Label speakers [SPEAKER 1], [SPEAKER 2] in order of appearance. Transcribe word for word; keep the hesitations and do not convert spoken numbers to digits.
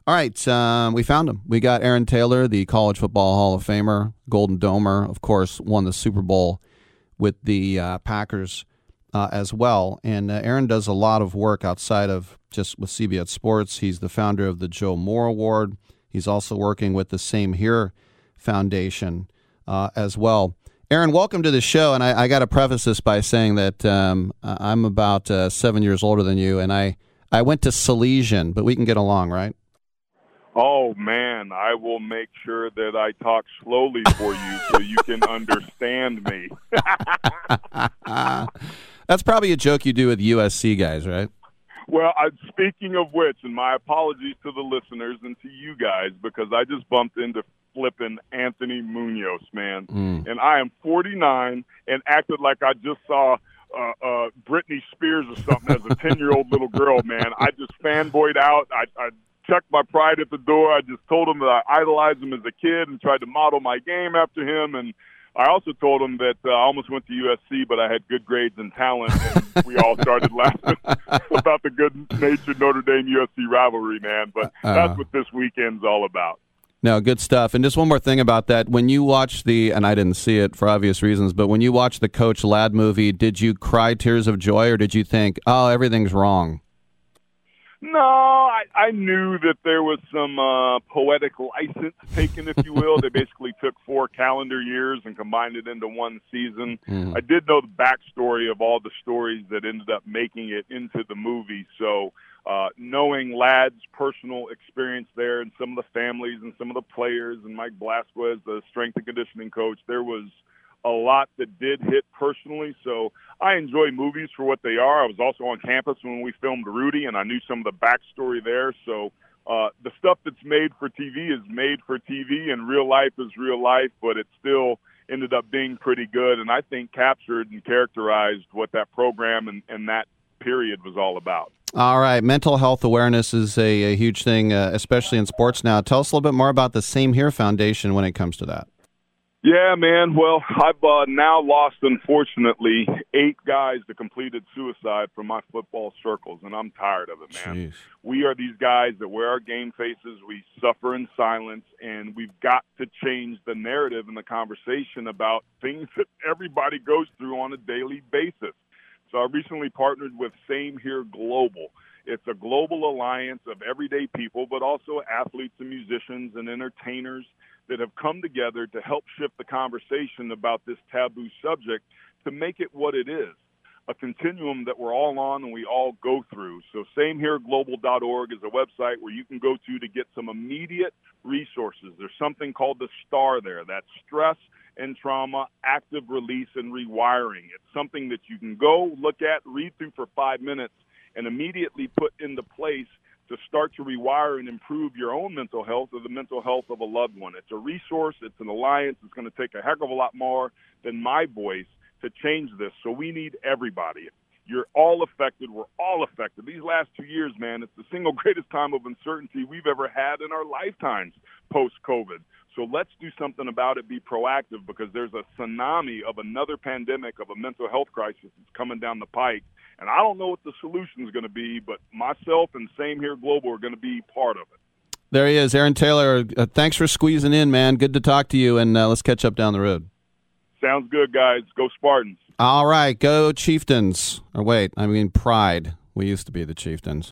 [SPEAKER 1] All right, um, we found him. We got Aaron Taylor, the College Football Hall of Famer, Golden Domer, of course, won the Super Bowl with the uh, Packers uh, as well. And uh, Aaron does a lot of work outside of just with C B S Sports. He's the founder of the Joe Moore Award. He's also working with the Same Here Foundation uh, as well. Aaron, welcome to the show. And I, I got to preface this by saying that um, I'm about uh, seven years older than you, and I, I went to Salesian, but we can get along, right?
[SPEAKER 2] Oh, man, I will make sure that I talk slowly for you so you can understand me.
[SPEAKER 1] That's probably a joke you do with U S C guys, right?
[SPEAKER 2] Well, I, speaking of which, and my apologies to the listeners and to you guys, because I just bumped into flipping Anthony Munoz, man. Mm. And I am forty-nine and acted like I just saw uh, uh, Britney Spears or something as a ten-year-old little girl, man. I just fanboyed out. I, I checked my pride at the door. I just told him that I idolized him as a kid and tried to model my game after him. And I also told him that uh, I almost went to U S C, but I had good grades and talent, and we all started laughing about the good-natured Notre Dame-U S C rivalry, man. But that's uh, what this weekend's all about.
[SPEAKER 1] No, good stuff. And just one more thing about that. When you watched the, and I didn't see it for obvious reasons, but when you watched the Coach Ladd movie, did you cry tears of joy, or did you think, oh, everything's wrong?
[SPEAKER 2] No, I, I knew that there was some uh, poetic license taken, if you will. They basically took four calendar years and combined it into one season. Mm. I did know the backstory of all the stories that ended up making it into the movie. So uh, knowing Ladd's personal experience there and some of the families and some of the players and Mike Blasquez, the strength and conditioning coach, there was a lot that did hit personally. So I enjoy movies for what they are. I was also on campus when we filmed Rudy, and I knew some of the backstory there. So uh, the stuff that's made for T V is made for T V, and real life is real life, but it still ended up being pretty good, and I think captured and characterized what that program and, and that period was all about.
[SPEAKER 1] All right. Mental health awareness is a, a huge thing, uh, especially in sports now. Tell us a little bit more about the Same Here Foundation when it comes to that.
[SPEAKER 2] Yeah, man. Well, I've uh, now lost, unfortunately, eight guys that completed suicide from my football circles, and I'm tired of it, man. Jeez. We are these guys that wear our game faces. We suffer in silence, and we've got to change the narrative and the conversation about things that everybody goes through on a daily basis. So I recently partnered with Same Here Global. It's a global alliance of everyday people, but also athletes and musicians and entertainers that have come together to help shift the conversation about this taboo subject to make it what it is, a continuum that we're all on and we all go through. So same here global dot org is a website where you can go to to get some immediate resources. There's something called the STAR there, that's stress and trauma, active release, and rewiring. It's something that you can go, look at, read through for five minutes, and immediately put into place to start to rewire and improve your own mental health or the mental health of a loved one. It's a resource. It's an alliance. It's going to take a heck of a lot more than my voice to change this. So we need everybody. You're all affected. We're all affected. These last two years, man, it's the single greatest time of uncertainty we've ever had in our lifetimes post-COVID. So let's do something about it, be proactive, because there's a tsunami of another pandemic, of a mental health crisis that's coming down the pike. And I don't know what the solution is going to be, but myself and Same Here Global are going to be part of it.
[SPEAKER 1] There he is, Aaron Taylor. Uh, thanks for squeezing in, man. Good to talk to you, and uh, let's catch up down the road.
[SPEAKER 2] Sounds good, guys. Go Spartans.
[SPEAKER 1] All right, go Chieftains. Or wait, I mean Pride. We used to be the Chieftains.